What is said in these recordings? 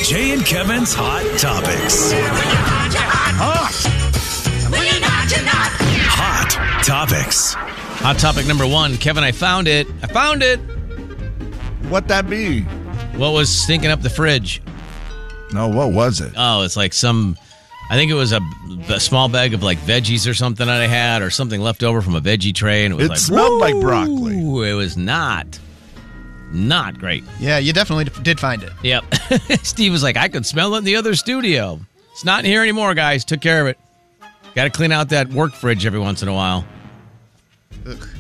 Jay and Kevin's Hot Topics. Hot Topics. Hot topic number 1. Kevin, I found it. What that be? What was stinking up the fridge? No, what was it? Oh, it's like I think it was a small bag of like veggies or something that I had, or something left over from a veggie tray. And it was smelled like broccoli. It was not great. Yeah, you definitely did find it. Yep. Steve was like, I could smell it in the other studio. It's not in here anymore, guys. Took care of it. Got to clean out that work fridge every once in a while. Ugh.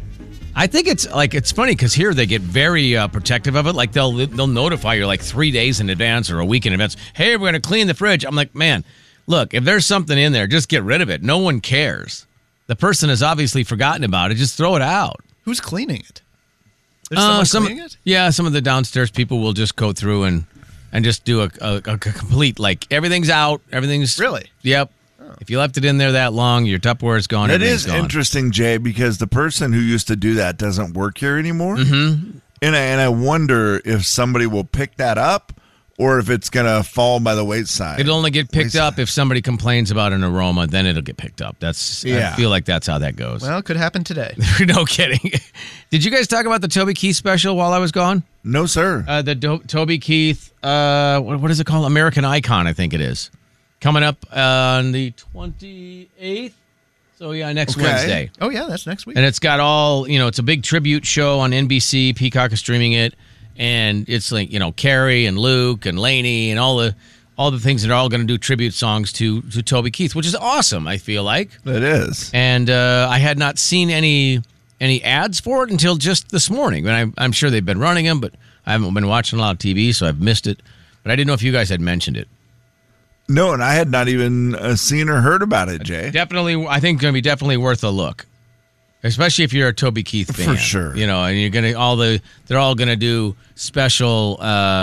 I think it's funny because here they get very protective of it. Like they'll notify you like 3 days in advance or a week in advance. Hey, we're going to clean the fridge. I'm like, man, look, if there's something in there, just get rid of it. No one cares. The person has obviously forgotten about it. Just throw it out. Who's cleaning it? There's someone cleaning it? Yeah, some of the downstairs people will just go through and just do a complete, like, everything's out. Everything's... Really? Yep. If you left it in there that long, your Tupperware is gone. It is gone. interesting, Jay, because the person who used to do that doesn't work here anymore. Mm-hmm. And I wonder if somebody will pick that up or if it's going to fall by the wayside. It'll only get picked up if somebody complains about an aroma, then it'll get picked up. I feel like that's how that goes. Well, it could happen today. No kidding. Did you guys talk about the Toby Keith special while I was gone? No, sir. Toby Keith, what is it called? American Icon, I think it is. Coming up on the 28th. So, yeah, next Wednesday. Oh, yeah, that's next week. And it's got all, it's a big tribute show on NBC. Peacock is streaming it. And it's like, Carrie and Luke and Lainey and all the things that are all going to do tribute songs to Toby Keith, which is awesome, I feel like. It is. And I had not seen any ads for it until just this morning. And I'm sure they've been running them, but I haven't been watching a lot of TV, so I've missed it. But I didn't know if you guys had mentioned it. No, and I had not even seen or heard about it, Jay. Definitely, I think it's going to be definitely worth a look, especially if you're a Toby Keith fan. For sure. And you're going to they're all going to do special,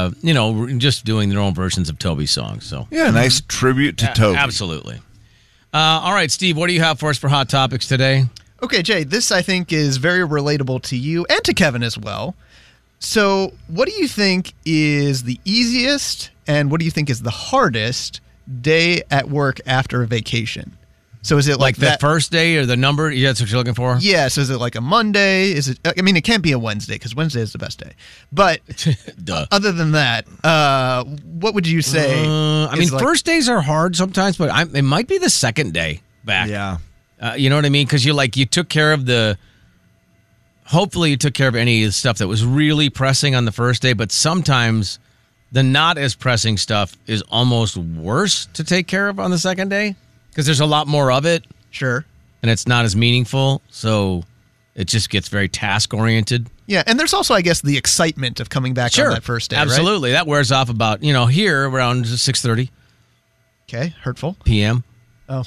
just doing their own versions of Toby songs. So yeah, nice tribute to Toby. Absolutely. All right, Steve, what do you have for us for Hot Topics today? Okay, Jay, this I think is very relatable to you and to Kevin as well. So, what do you think is the easiest and what do you think is the hardest day at work after a vacation? So is it like the first day or the number? That's what you're looking for? Yeah. So is it like a Monday? It can't be a Wednesday because Wednesday is the best day. But other than that, what would you say? First days are hard sometimes, but it might be the second day back. Yeah. You know what I mean? Because you took care of hopefully you took care of any of the stuff that was really pressing on the first day, but sometimes the not as pressing stuff is almost worse to take care of on the second day because there's a lot more of it. Sure. And it's not as meaningful, so it just gets very task-oriented. Yeah, and there's also, I guess, the excitement of coming back on that first day, absolutely. Right? That wears off about, here around 6:30. Okay, hurtful. p.m. Oh.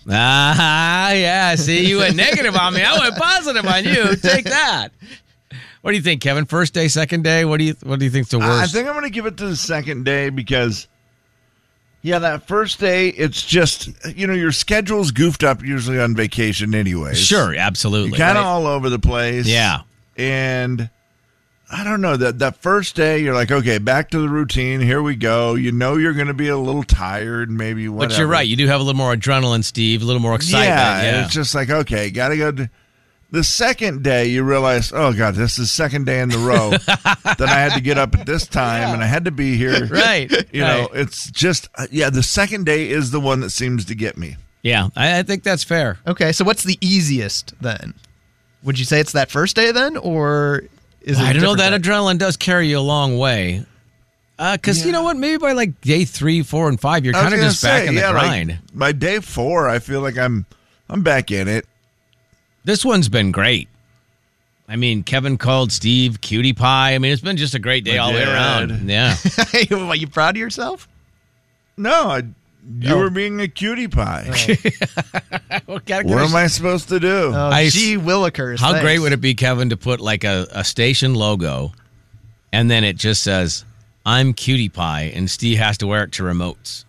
Yeah, see, you went negative on me. I went positive on you. Take that. What do you think, Kevin? First day, second day? What do you think's the worst? I think I'm going to give it to the second day because, that first day, it's just, your schedule's goofed up usually on vacation anyway. Sure, absolutely. You're kind of all over the place. Yeah. And I don't know, that first day, you're like, okay, back to the routine. Here we go. You're going to be a little tired, maybe whatever. But you're right. You do have a little more adrenaline, Steve, a little more excitement. Yeah. It's just like, okay, got to go. The second day, you realize, oh, God, this is the second day in the row that I had to get up at this time and I had to be here. Right. It's just, the second day is the one that seems to get me. Yeah, I think that's fair. Okay, so what's the easiest then? Would you say it's that first day then, or is it I don't know. That adrenaline does carry you a long way. Because you know what? Maybe by like day 3, 4, and 5, you're kind of just back in the grind. Like by day 4, I feel like I'm back in it. This one's been great. Kevin called Steve cutie pie. It's been just a great day all the way around. Yeah. Are you proud of yourself? No, you were being a cutie pie. What am I supposed to do? Gee willikers. How great would it be, Kevin, to put like a station logo and then it just says, I'm cutie pie, and Steve has to wear it to remotes.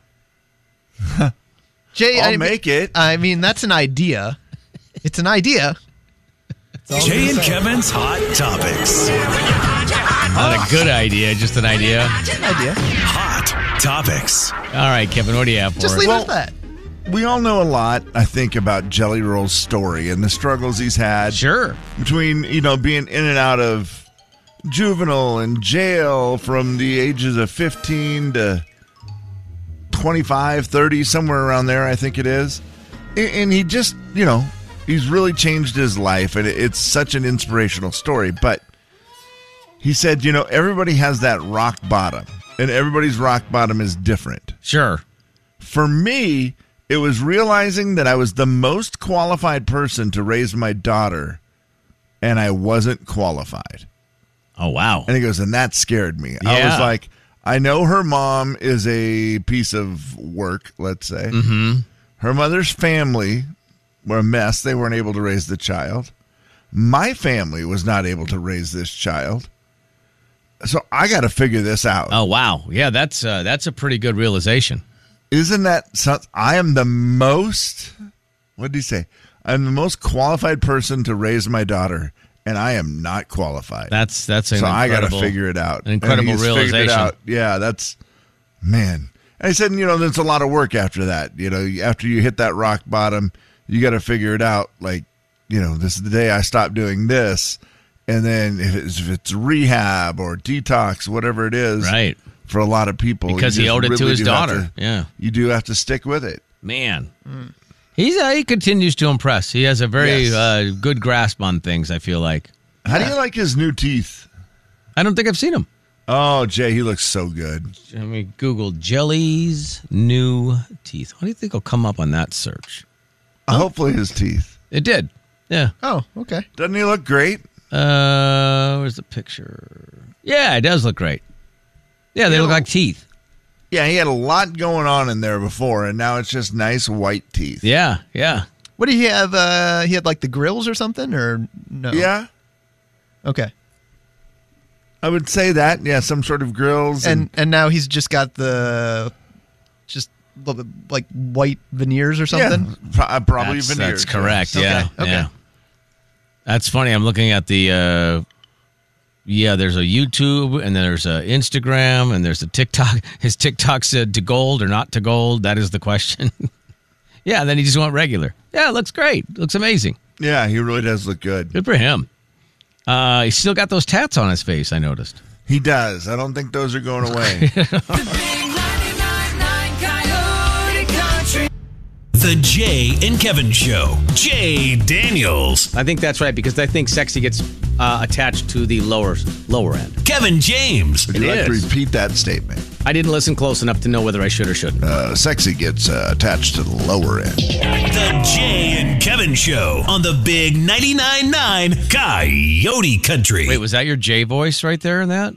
Jay, I'll make it. That's an idea. It's an idea. Jay and Kevin's Hot Topics. Not a good idea, just an idea. Idea. Hot Topics. All right, Kevin, what do you have for Just us? leave it at that. We all know a lot, I think, about Jelly Roll's story and the struggles he's had. Sure. Between, being in and out of juvenile and jail from the ages of 15 to 25, 30, somewhere around there, I think it is. And he just, he's really changed his life, and it's such an inspirational story. But he said, everybody has that rock bottom, and everybody's rock bottom is different. Sure. For me, it was realizing that I was the most qualified person to raise my daughter, and I wasn't qualified. Oh, wow. And he goes, and that scared me. I Yeah. was like, I know her mom is a piece of work, let's say. Mm-hmm. Her mother's family were a mess. They weren't able to raise the child. My family was not able to raise this child. So I got to figure this out. Oh, wow. Yeah, that's a pretty good realization. Isn't that something? I am the most, what did he say? I'm the most qualified person to raise my daughter, and I am not qualified. That's an so I got to incredible- figure it out. An incredible And he's figured it realization. out. Yeah, that's, man. And I said, there's a lot of work after that. After you hit that rock bottom, you got to figure it out. Like, this is the day I stopped doing this. And then if it's rehab or detox, whatever it is, Right. for a lot of people. Because you he just owed it to really his do have daughter. to- Yeah. You do have to stick with it. Man. He continues to impress. He has a very Yes. good grasp on things, I feel like. How do you like his new teeth? I don't think I've seen him. Oh, Jay, he looks so good. Let me Google Jelly's new teeth. What do you think will come up on that search? Hopefully his teeth. It did. Yeah. Oh, okay. Doesn't he look great? Where's the picture? Yeah, it does look great. Yeah, they look like teeth. Yeah, he had a lot going on in there before, and now it's just nice white teeth. Yeah, yeah. What did he have? He had like the grills or something, or no? Yeah, Okay. I would say that. Yeah, some sort of grills. And now he's just got like white veneers or something. Yeah, probably That's veneers. correct. Okay, Yeah, okay. yeah. That's funny. I'm looking at the. There's a YouTube, and then there's a Instagram, and there's a TikTok. His TikTok said to gold or not to gold. That is the question. Yeah, and then he just went regular. Yeah, it looks great. Looks amazing. Yeah, he really does look good. Good for him. He's still got those tats on his face, I noticed. He does. I don't think those are going away. The Jay and Kevin Show. Jay Daniels. I think that's right, because I think sexy gets attached to the lower end. Kevin James. Would you It like to is. repeat that statement? I didn't listen close enough to know whether I should or shouldn't. Sexy gets attached to the lower end. The Jay and Kevin Show on the Big 99.9 Coyote Country. Wait, was that your J voice right there in that?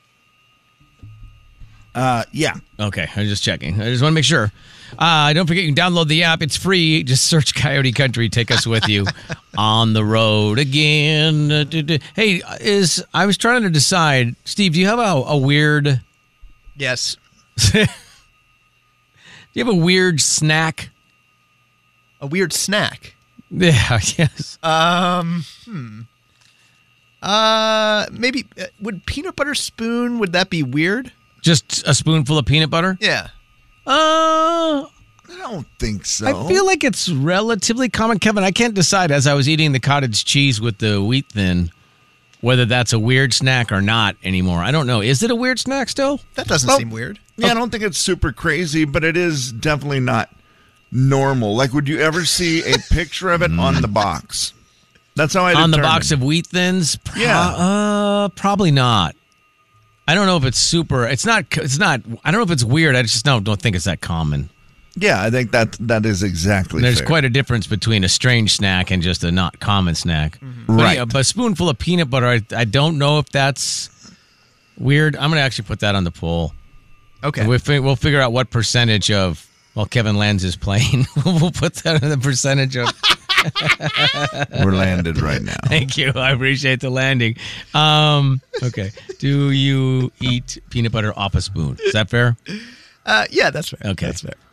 Yeah. Okay, I'm just checking. I just want to make sure. Don't forget, you can download the app. It's free. Just search Coyote Country. Take us with you on the road again. Hey, I was trying to decide, Steve, do you have a weird... Yes. Do you have a weird snack? A weird snack. Yeah, yes. Maybe would peanut butter spoon? Would that be weird? Just a spoonful of peanut butter? Yeah. Uh, I don't think so. I feel like it's relatively common, Kevin. I can't decide as I was eating the cottage cheese with the wheat thin whether that's a weird snack or not anymore. I don't know. Is it a weird snack still? That doesn't Well, seem weird. Yeah, I don't think it's super crazy, but it is definitely not normal. Like, would you ever see a picture of it on the box? That's how I On the determined. box of wheat thins? Yeah. Probably not. I don't know if it's super. It's not. I don't know if it's weird. I just don't think it's that common. Yeah, I think that is exactly There's fair. quite a difference between a strange snack and just a not common snack. But Right. yeah, but a spoonful of peanut butter, I don't know if that's weird. I'm going to actually put that on the poll. Okay. We'll figure out what percentage of, while Kevin lands his plane, we'll put that in the percentage of. We're landed right now. Thank you. I appreciate the landing. Okay. Do you eat peanut butter off a spoon? Is that fair? Yeah, that's fair. Okay. That's fair.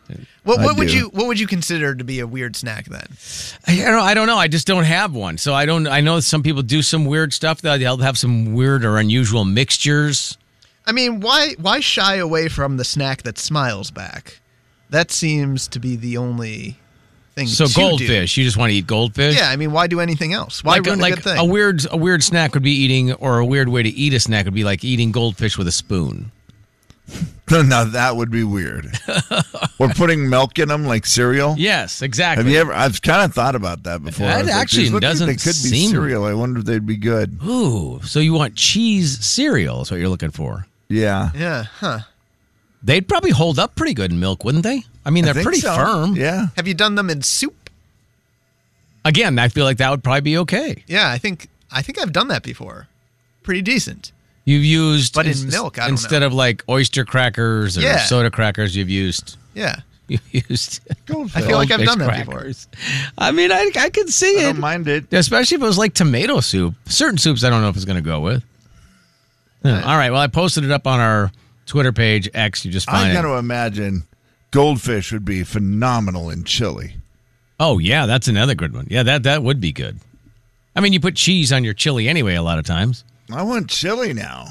What do. would you consider to be a weird snack then? I don't know. I just don't have one. So I don't. I know some people do some weird stuff. They'll have some weird or unusual mixtures. I mean, why shy away from the snack that smiles back? That seems to be the only thing. So to goldfish. do. You just want to eat goldfish? Yeah, I mean, why do anything else? Why ruin a good thing? A weird snack would be eating, or a weird way to eat a snack would be like eating goldfish with a spoon. Now that would be weird. Or putting milk in them like cereal. Yes, exactly. Have you ever? I've kind of thought about that before. That I was like, actually these look like doesn't They could be seem- cereal. I wonder if they'd be good. Ooh, so you want cheese cereal is what you're looking for. Yeah. Yeah, huh. They'd probably hold up pretty good in milk, wouldn't they? I mean, I they're think pretty so. firm. Yeah. Have you done them in soup? Again, I feel like that would probably be okay. Yeah, I think I've done that before. Pretty decent. You've used, But in milk, I don't instead know. of like oyster crackers or Yeah. soda crackers, you've used Yeah. Goldfish. I feel like I've goldfish done that crackers. I mean, I can see I it. don't mind it. Especially if it was like tomato soup. Certain soups I don't know if it's going to go with. Yeah. All right. Well, I posted it up on our Twitter page, X. You just find I it. got to imagine goldfish would be phenomenal in chili. Oh, yeah. That's another good one. Yeah, that would be good. I mean, you put cheese on your chili anyway a lot of times. I want chili now.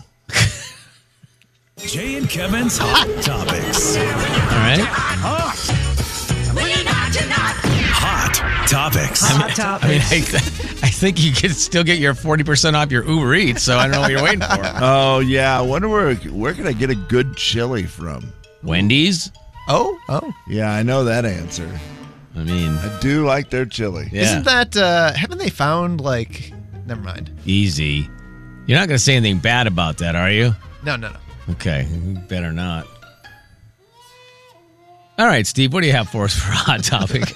Jay and Kevin's Hot Topics. All right. Hot Topics. I mean, I think you could still get your 40% off your Uber Eats, so I don't know what you're waiting for. Oh, yeah. I wonder where can I get a good chili from? Wendy's? Oh. Yeah, I know that answer. I mean, I do like their chili. yeah. Isn't that, haven't they found, like, never mind. Easy. You're not going to say anything bad about that, are you? No. Okay, you better not. All right, Steve, what do you have for us for a hot topic?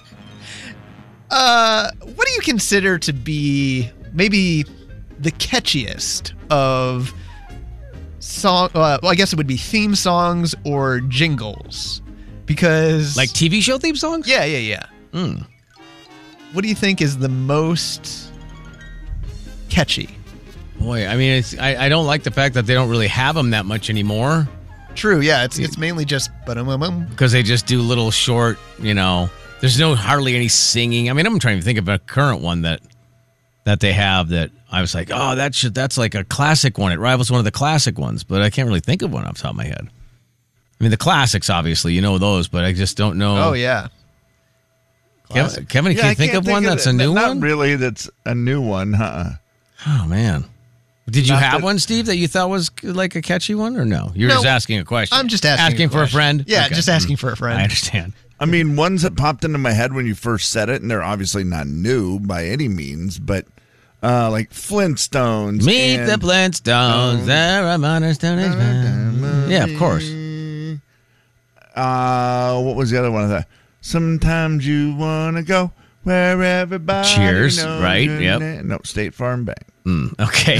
What do you consider to be maybe the catchiest of song? Well, I guess it would be theme songs or jingles, because Like TV show theme songs? yeah. Mm. What do you think is the most catchy? Boy, I mean, I don't like the fact that they don't really have them that much anymore True, yeah. It's mainly just ba-dum-bum-bum. because they just do little short, there's hardly any singing. I mean, I'm trying to think of a current one that they have that I was like, oh, that's like a classic one. It rivals one of the classic ones, but I can't really think of one off the top of my head. I mean, the classics, obviously, you know those, but I just don't know. Oh yeah. Kevin, can Yeah, you I think can't of one that's a new not one? really. That's a new one, huh? Oh, man. Did you Not have that- one, Steve, that you thought was like a catchy one, or no? You're No, just asking a question. I'm just asking for a question. friend? Yeah, Okay. just asking for a friend. I understand. I mean, ones that popped into my head when you first said it, and they're obviously not new by any means, but like Flintstones. Meet and, the Flintstones. They're a modern Stone Age band. Yeah, of course. What was the other one of that? Sometimes you want to go where everybody Cheers, knows right, your yep. name. No, State Farm Bank. Okay.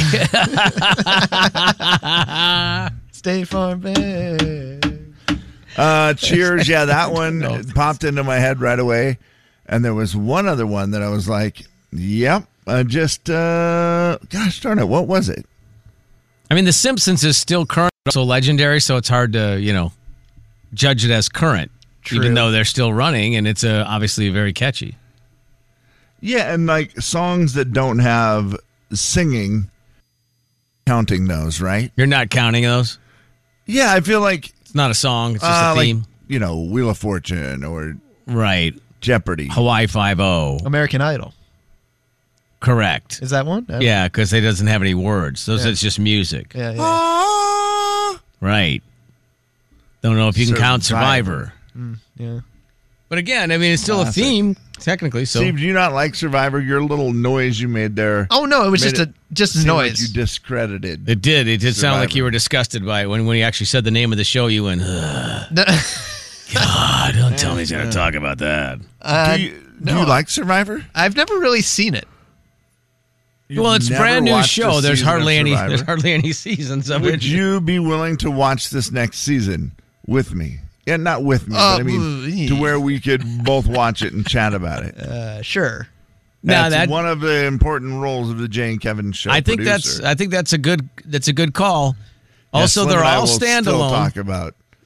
State Farm Bank. Cheers, yeah, that one popped into my head right away. And there was one other one that I was like, yep, gosh darn it, what was it? I mean, The Simpsons is still current, so legendary, so it's hard to, judge it as current, even True. though they're still running, and it's obviously very catchy. Yeah, and like songs that don't have singing, counting those, right? You're not counting those? Yeah, I feel like, It's not a song, it's just a like, theme. Wheel of Fortune or Right. Jeopardy. Hawaii Five-0. American Idol. Correct. Is that one? Yeah, because it doesn't have any words. Yeah. It's just music. Yeah. Ah! Right. Don't know if you can count Survivor. Yeah. But again, I mean, it's still Classic. a theme, technically. So Steve, do you not like Survivor? Your little noise you made there. Oh no, it was made just a seem noise. Like you discredited. it did sound Survivor. like you were disgusted by it. When he actually said the name of the show, you went, "Ugh, No. God, don't tell me he's going to talk about that. do you like Survivor? I've never really seen it. Well, it's a Never brand new watched a show. There's season of hardly any. Survivor? There's hardly any seasons of Would it. you be willing to watch this next season with me? Yeah, not with me, but I mean to where we could both watch it and chat about it. Sure. Now That's that one of the important roles of the Jay and Kevin show. I think producer. that's a good call. Also, Slim they're and I all will still standalone. talk about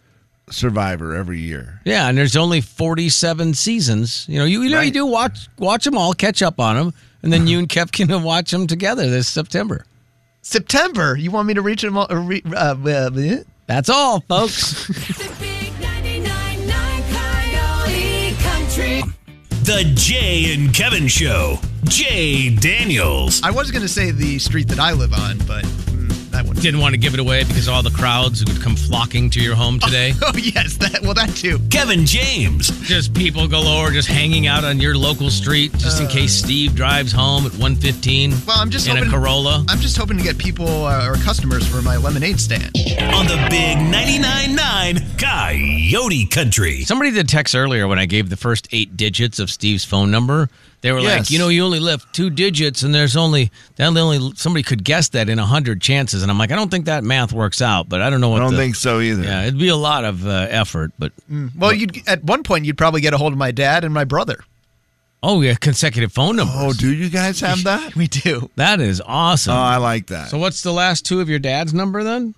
Survivor every year. Yeah, and there's only 47 seasons. You do watch them all, catch up on them, and then you and Kev can watch them together this September. September? You want me to reach them all? That's all, folks. The big 99.9 Coyote Country. The Jay and Kevin Show. Jay Daniels. I was going to say the street that I live on, but that one. Didn't want to give it away because all the crowds would come flocking to your home today. Oh, yes. That too. Kevin James. Just people galore, just hanging out on your local street, just in case Steve drives home at 1:15. Well, I'm just in hoping, a Corolla. I'm just hoping to get people or customers for my lemonade stand. On the big 99.9 Coyote Country. Somebody did text earlier when I gave the first 8 digits of Steve's phone number. They were Yes. like, you only left 2 digits, and there's only somebody could guess that in 100 chances. And I'm like, I don't think that math works out, but I don't know what. I don't think so either. Yeah, it'd be a lot of effort, but Well, at one point, you'd probably get a hold of my dad and my brother. oh yeah, consecutive phone numbers. Oh, do you guys have that? We do. That is awesome. Oh, I like that. So what's the last 2 of your dad's number then?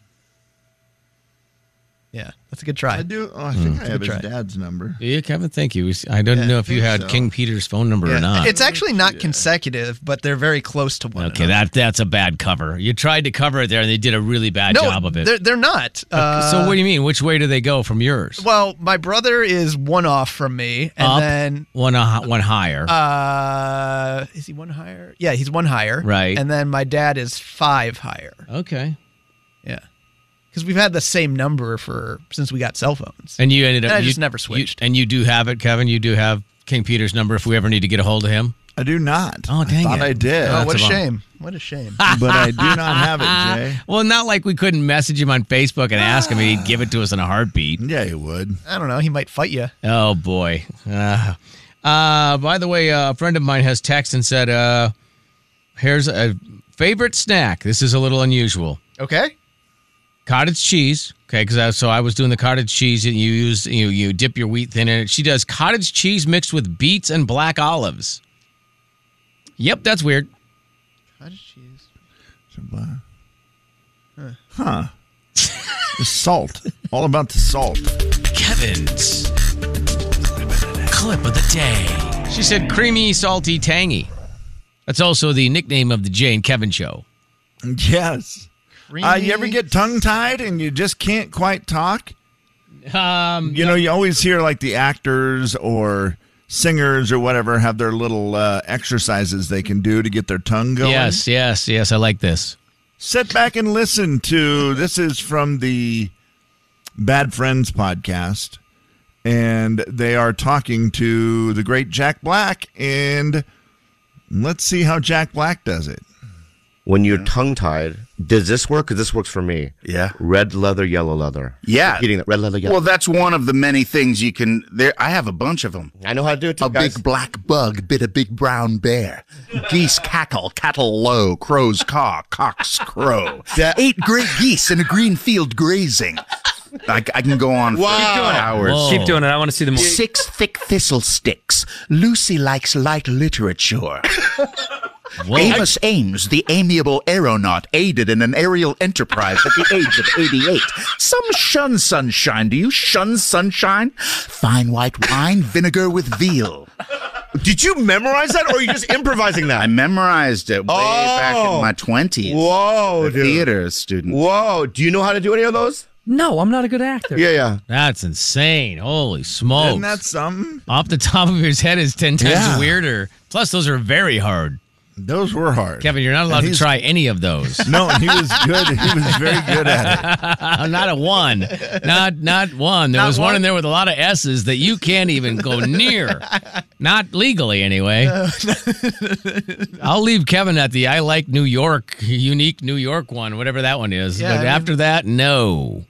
Yeah, that's a good try. I do. Oh, I think I have his try. dad's number. Do you, Kevin? Thank you. I don't know if you think had so. King Peter's phone number or not. It's actually not consecutive, but they're very close to one Okay, another. that's a bad cover. You tried to cover it there, and they did a really bad job of it. They're not. So what do you mean? Which way do they go from yours? Well, my brother is one off from me, and Up, then one higher. is he one higher? Yeah, he's one higher. Right. And then my dad is 5 higher. Okay. Yeah. Because we've had the same number since we got cell phones. And you ended up. I you just never switched. And you do have it, Kevin. You do have King Peter's number if we ever need to get a hold of him. I do not. Oh, dang I thought it. I did. Oh, what a that's a bummer. shame. What a shame. But I do not have it, Jay. Well, not like we couldn't message him on Facebook and ask him, and he'd give it to us in a heartbeat. Yeah, you would. I don't know. He might fight you. Oh boy. By the way, a friend of mine has texted and said, "Here's a favorite snack. This is a little unusual. Okay. Cottage cheese." Okay, because I was doing the cottage cheese, and you dip your wheat thin in it. She does cottage cheese mixed with beets and black olives. Yep, that's weird. Cottage cheese. Huh. The salt. All about the salt. Kevin's clip of the day. She said creamy, salty, tangy. That's also the nickname of the Jay and Kevin Show. Yes. Creamy. You ever get tongue-tied and you just can't quite talk? You always hear like the actors or singers or whatever have their little exercises they can do to get their tongue going. Yes. I like this. Sit back and listen to, this is from the Bad Friends podcast, and they are talking to the great Jack Black, and let's see how Jack Black does it. When you're tongue-tied, does this work? Because this works for me. Yeah. Red leather, yellow leather. Yeah. Repeating that. Red leather, yellow. Well, that's one of the many things you can. There, I have a bunch of them. I know how to do it too, A guys. big black bug bit a big brown bear. Geese cackle, cattle low, crows caw, cocks crow. 8 great geese in a green field grazing. I can go on for hours. Whoa. Keep doing it. I want to see the more. 6 thick thistle sticks. Lucy likes light literature. Whoa. Amos Ames, the amiable aeronaut, aided in an aerial enterprise at the age of 88. Some shun sunshine. Do you shun sunshine? Fine white wine, vinegar with veal. Did you memorize that, or are you just improvising I that? memorized it way back in my 20s. Whoa, The dude. theater student. Whoa. Do you know how to do any of those? No, I'm not a good actor. Yeah. That's insane. Holy smokes. Isn't that something? Off the top of his head is 10 times Yeah. weirder. Plus, those are very hard. Those were hard. Kevin, you're not allowed And to he's- try any of those. No, he was good. He was very good at it. Not a one. Not one. There was one in there with a lot of S's that you can't even go near. Not legally, anyway. I'll leave Kevin at the I like New York, unique New York one, whatever that one is. Yeah, But I mean- after that, no.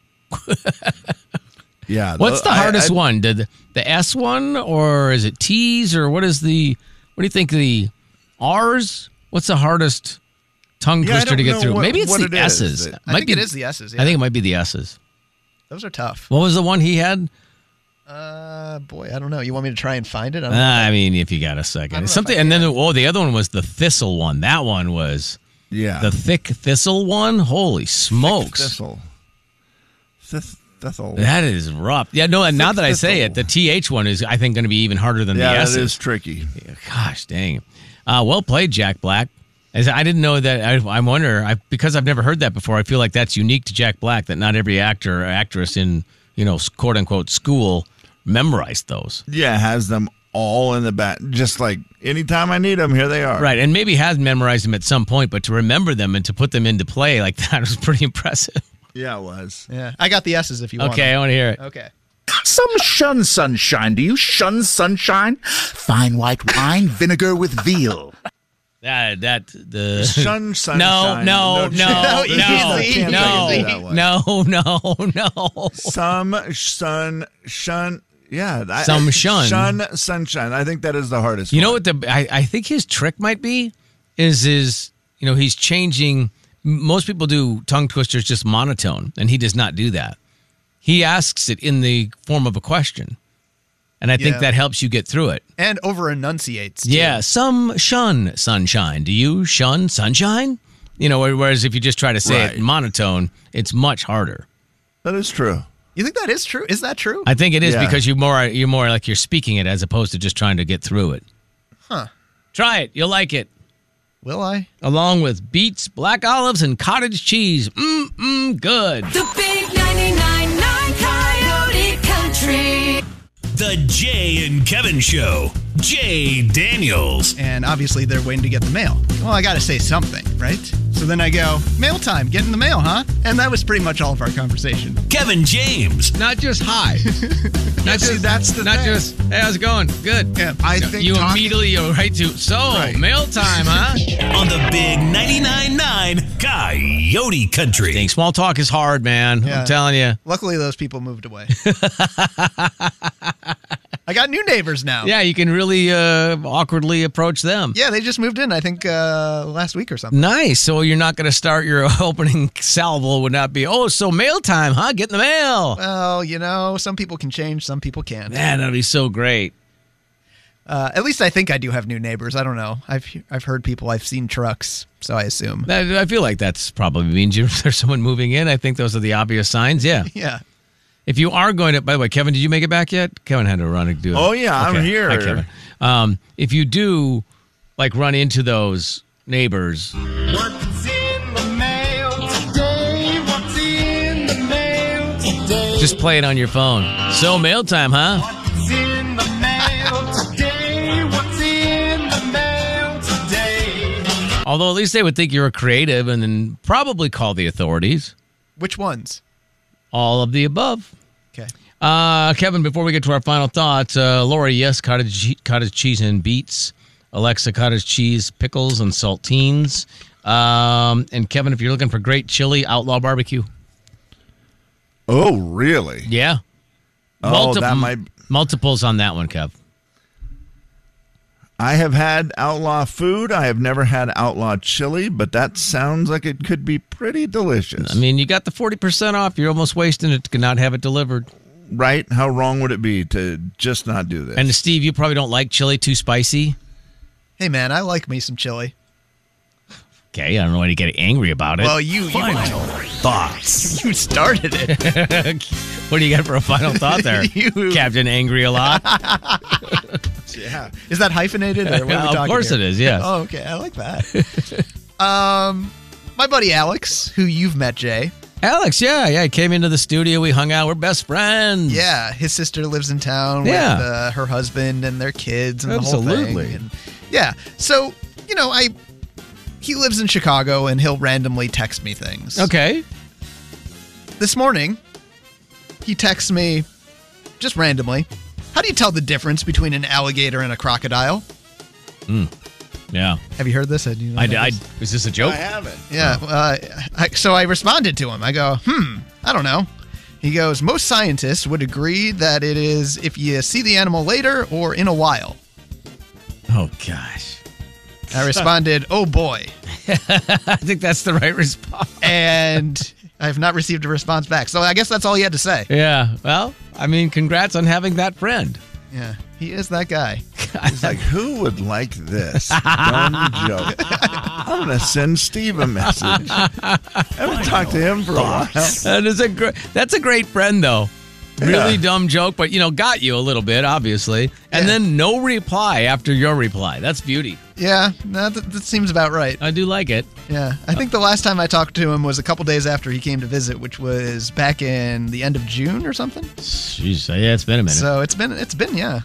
Yeah. What's the hardest one? Did the S one, or is it T's, or what do you think the R's? What's the hardest tongue Yeah, I twister don't to get know through? Maybe it's what the it is. S's. I think it is the S's. Yeah. I think it might be the S's. Those are tough. What was the one he had? Boy, I don't know. You want me to try and find it? I don't know. I mean, if you got a I second. don't know Something, if I and then can. the other one was the thistle one. That one was Yeah. the thick thistle one. Holy smokes! Thistle. Thistle. That is rough. Yeah, no, and now that I say it, the TH one is, I think, going to be even harder than the Yeah, S's. that is tricky. Gosh dang. Well played, Jack Black. As I didn't know that. I wonder, because I've never heard that before, I feel like that's unique to Jack Black, that not every actor or actress in, quote unquote school memorized those. Yeah, has them all in the back. Just like anytime I need them, here they are. Right, and maybe has memorized them at some point, but to remember them and to put them into play like that was pretty impressive. Yeah, it was. Yeah, I got the S's if you want. Okay, I want to hear it. Okay. Some shun sunshine. Do you shun sunshine? Fine white wine, vinegar with veal. The Sunshine. No. Easy. No. Some shun. Yeah. Some shun. Shun sunshine. I think that is the hardest You know one. what I think his trick might be is he's changing. Most people do tongue twisters just monotone, and he does not do that. He asks it in the form of a question, and I think Yeah. that helps you get through it. And over enunciates. Too. Yeah, some shun sunshine. Do you shun sunshine? Whereas if you just try to say it Right. in monotone, it's much harder. That is true. You think that is true? Is that true? I think it is Yeah. because you're more like you're speaking it as opposed to just trying to get through it. Huh. Try it. You'll like it. Will I? Along with beets, black olives, and cottage cheese. Good. The big 99.9 Coyote Country. The Jay and Kevin Show. Jay Daniels. And obviously they're waiting to get the mail. Well, I got to say something, right? So then I go, mail time, get in the mail, huh? And that was pretty much all of our conversation. Kevin James. Not just hi. Not See, just that's the Not thing. just hey, how's it going? Good. Yeah. I think You talking- immediately go right to mail time, huh? On the big 99.9 Coyote Country. Dang, small talk is hard, man. Yeah. I'm telling you. Luckily, those people moved away. I got new neighbors now. Yeah, you can really awkwardly approach them. Yeah, they just moved in, I think, last week or something. Nice. So you're not going to start your opening salvo would not be, so mail time, huh? Get in the mail. Well, some people can change, some people can't. Man, that'd be so great. At least I think I do have new neighbors. I don't know. I've heard people. I've seen trucks, so I assume. I feel like that's probably means there's someone moving in. I think those are the obvious signs. Yeah. Yeah. If you are going to, by the way, Kevin, did you make it back yet? Kevin had to run and do it. Oh, yeah, I'm here. Hi, Kevin. If you do, run into those neighbors, What's in the mail today? What's in the mail today? just play it on your phone. So mail time, huh? What's in the mail today? What's in the mail today? Although at least they would think you're a creative and then probably call the authorities. Which ones? All of the above. Okay. Kevin, before we get to our final thoughts, Lori, yes, cottage cheese and beets. Alexa, cottage cheese, pickles, and saltines. And Kevin, if you're looking for great chili, Outlaw Barbecue. Oh, really? Yeah. Oh, that might. Multiples on that one, Kev. I have had outlaw food. I have never had outlaw chili, but that sounds like it could be pretty delicious. I mean, you got the 40% off. You're almost wasting it to not have it delivered. Right? How wrong would it be to just not do this? And Steve, you probably don't like chili too spicy. Hey, man, I like me some chili. Okay, I don't know why you get angry about it. Well, you Thoughts. you started it. What do you got for a final thought there? You- Captain Angry a lot? yeah. Is that hyphenated or what are we talking Of course here? it is, yes. Oh, okay. I like that. My buddy Alex, who you've met, Jay. Alex, he came into the studio. We hung out. We're best friends. Yeah, his sister lives in town Yeah. with her husband and their kids and the whole Absolutely. thing. And yeah, so he lives in Chicago and he'll randomly text me things. Okay. This morning, he texts me just randomly. How do you tell the difference between an alligator and a crocodile? Yeah. Have you heard this? Do you know about this? Is this a joke? I haven't. Yeah. So I responded to him. I go, I don't know. He goes, most scientists would agree that it is if you see the animal later or in a while. Oh, gosh. I responded, oh boy. I think that's the right response. And I have not received a response back. So I guess that's all he had to say. Yeah. Well, I mean, congrats on having that friend. Yeah, he is that guy. It's like, who would like this? Dumb joke. I'm going to send Steve a message. I haven't talked to him for a while. That's a great friend, though. Really dumb joke, but, got you a little bit, obviously. And then no reply after your reply. That's beauty. Yeah, no, that seems about right. I do like it. Yeah, I think the last time I talked to him was a couple days after he came to visit, which was back in the end of June or something. Jeez, yeah, it's been a minute. So it's been, yeah.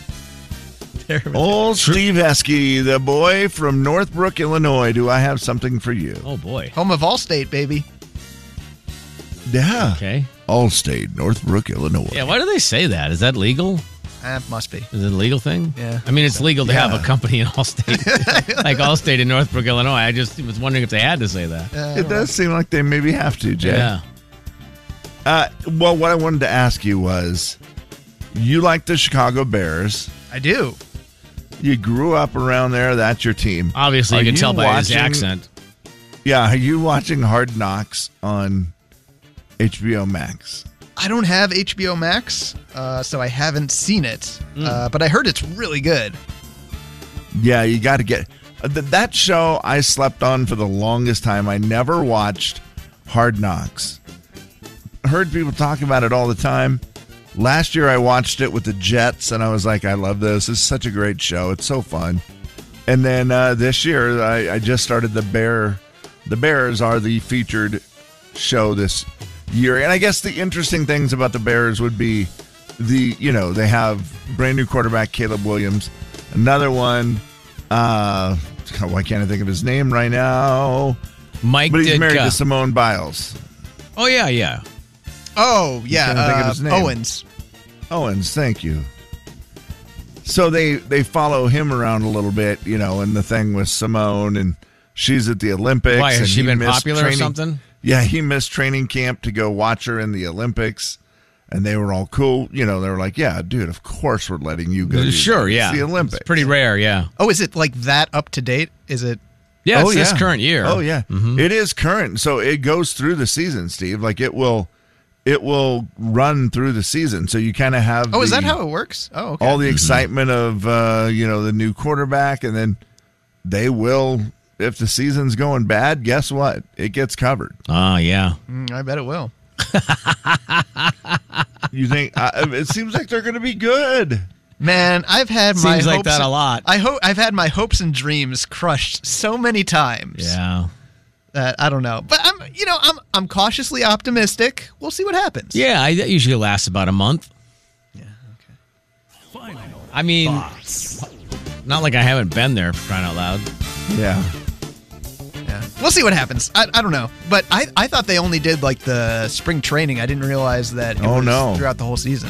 Old Steve Heskey, the boy from Northbrook, Illinois. Do I have something for you? Oh, boy. Home of Allstate, baby. Yeah. Okay. Allstate, Northbrook, Illinois. Yeah, why do they say that? Is that legal? Must be. Is it a legal thing? Yeah. I mean, it's legal to have a company in Allstate, like Allstate in Northbrook, Illinois. I just was wondering if they had to say that. It does seem like they maybe have to, Jay. Yeah. Well, what I wanted to ask you was, you like the Chicago Bears. I do. You grew up around there. That's your team. Obviously, you can tell by his accent. Yeah. Are you watching Hard Knocks on HBO Max? I don't have HBO Max, so I haven't seen it. But I heard it's really good. Yeah, you got to get that show. I slept on for the longest time. I never watched Hard Knocks. Heard people talk about it all the time. Last year I watched it with the Jets, and I was like, I love this. It's such a great show. It's so fun. And then this year I just started The Bears are the featured show this year. And I guess the interesting things about the Bears would be they have brand new quarterback Caleb Williams. Another one, why can't I think of his name right now? Mike But he's Ditka. married to Simone Biles. Oh, yeah. Oh, yeah. Can't think of his name. Owens, thank you. So they follow him around a little bit, and the thing with Simone, and she's at the Olympics. Why, has and she he been missed popular or something? Yeah, he missed training camp to go watch her in the Olympics, and they were all cool. They were like, yeah, dude, of course we're letting you go. Sure, yeah. It's the Olympics. It's pretty rare, yeah. Oh, is it like that up to date? Is it? Yeah, it's this current year. Oh, yeah. Mm-hmm. It is current. So it goes through the season, Steve. Like it will run through the season. So you kind of have is that how it works? Oh, okay. all the excitement of the new quarterback, and then they will, if the season's going bad, guess what? It gets covered. Oh, yeah. I bet it will. You think it seems like they're going to be good. Man, I've had my Seems like hopes that a lot. I've had my hopes and dreams crushed so many times. Yeah. That I don't know, but I'm cautiously optimistic. We'll see what happens. Yeah, that usually lasts about a month. Yeah. Okay. I mean, not like I haven't been there, for crying out loud. Yeah. Yeah. We'll see what happens. I don't know, but I thought they only did like the spring training. I didn't realize that it was throughout the whole season.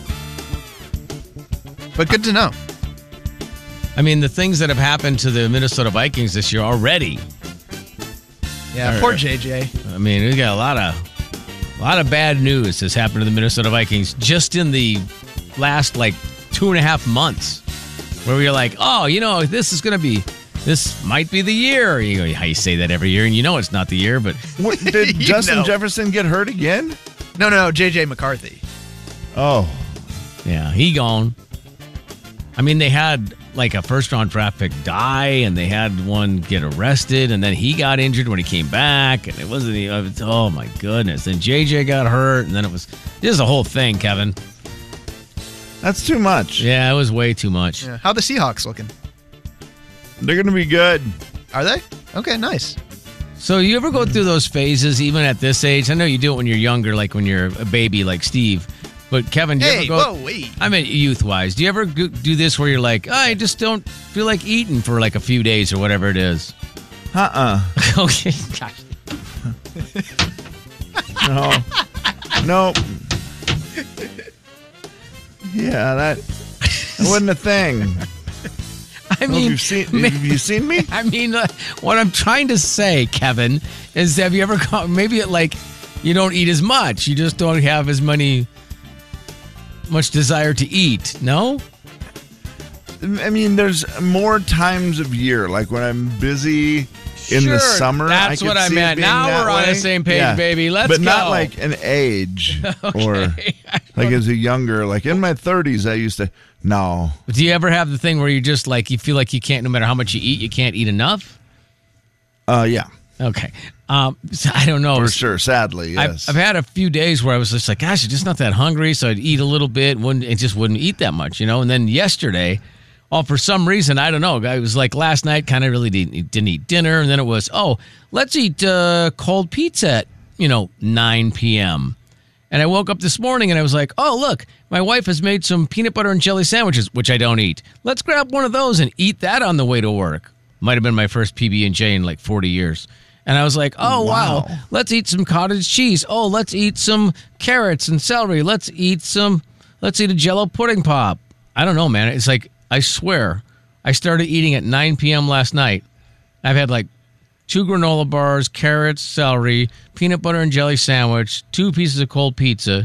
But good to know. I mean, the things that have happened to the Minnesota Vikings this year already. Yeah, poor JJ. I mean, we got a lot of bad news has happened to the Minnesota Vikings just in the last 2.5 months, where we were like, oh, this might be the year. You go, how you say that every year, and it's not the year, but Did Justin Jefferson get hurt again? No, JJ McCarthy. Oh, yeah, he gone. I mean, they had a first-round draft pick die, and they had one get arrested, and then he got injured when he came back, and it wasn't. Oh my goodness! Then JJ got hurt, and then it was just a whole thing, Kevin. that's too much. Yeah, it was way too much. Yeah. How the Seahawks looking? They're going to be good. Are they? Okay, nice. So you ever go through those phases, even at this age? I know you do it when you're younger, like when you're a baby, like Steve. But Kevin, do you ever go? Whoa, wait. I mean, youth-wise, do you ever do this where you're like, I just don't feel like eating for a few days or whatever it is? Okay. Gosh. No. Yeah, that wasn't a thing. I mean, have you seen me? I mean, what I'm trying to say, Kevin, is have you ever gone, maybe you don't eat as much. You just don't have as much desire to eat. No? I mean, there's more times of year, like when I'm busy in the summer. That's what I meant. Now we're on the same page, baby. Let's go. But not like an age or as a younger, in my 30s, I used to. No. Do you ever have the thing where you just you feel like you can't, no matter how much you eat, you can't eat enough? Yeah, Okay. So I don't know. for sure. Sadly, I've, yes. I've had a few days where I was just like, gosh, I'm just not that hungry, so I'd eat a little bit, and just wouldn't eat that much, And then yesterday, for some reason, I don't know. I was like last night, kind of really didn't eat dinner, and then it was, let's eat cold pizza at 9 p.m. And I woke up this morning and I was like, oh look, my wife has made some peanut butter and jelly sandwiches, which I don't eat. Let's grab one of those and eat that on the way to work. Might have been my first PB&J in like 40 years. And I was like, oh, wow. Let's eat some cottage cheese. Oh, let's eat some carrots and celery. Let's eat a Jell-O pudding pop. I don't know, man. It's like, I swear, I started eating at 9 p.m. last night. I've had like 2 granola bars, carrots, celery, peanut butter and jelly sandwich, 2 pieces of cold pizza.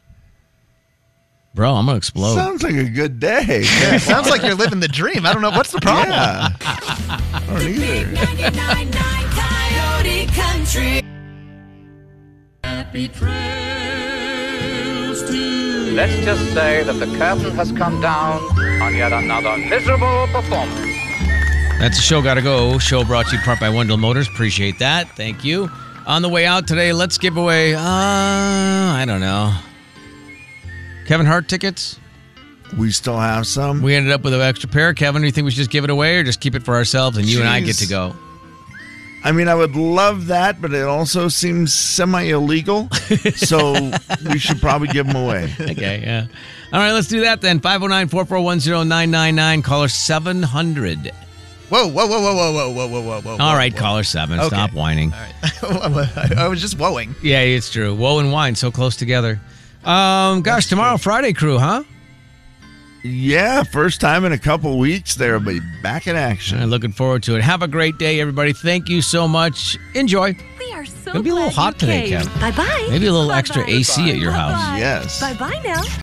Bro, I'm going to explode. Sounds like a good day. Yeah, sounds like you're living the dream. I don't know. What's the problem? Yeah. I don't either. 99.9 Coyote Country. Happy trails to Let's just say that the curtain has come down on yet another miserable performance. That's a show gotta go. Show brought to you part by Wendell Motors. Appreciate that. Thank you. On the way out today, let's give away, I don't know, Kevin Hart tickets. We still have some. We ended up with an extra pair. Kevin, do you think we should just give it away or just keep it for ourselves and you and I get to go? I mean, I would love that, but it also seems semi-illegal. So we should probably give them away. Okay, yeah. All right, let's do that then. 509-441-0999. Caller 700. Whoa. All right, caller 7. Okay. Stop whining. All right. I was just woeing. Yeah, it's true. Woe and wine, so close together. Gosh, tomorrow, Friday crew, huh? Yeah, first time in a couple weeks. They'll be back in action. I'm looking forward to it. Have a great day, everybody. Thank you so much. Enjoy. We are so It'll be a little glad hot you today, came. Kev. Bye-bye. Maybe a little extra Bye-bye. AC at your house. Yes. Bye-bye now.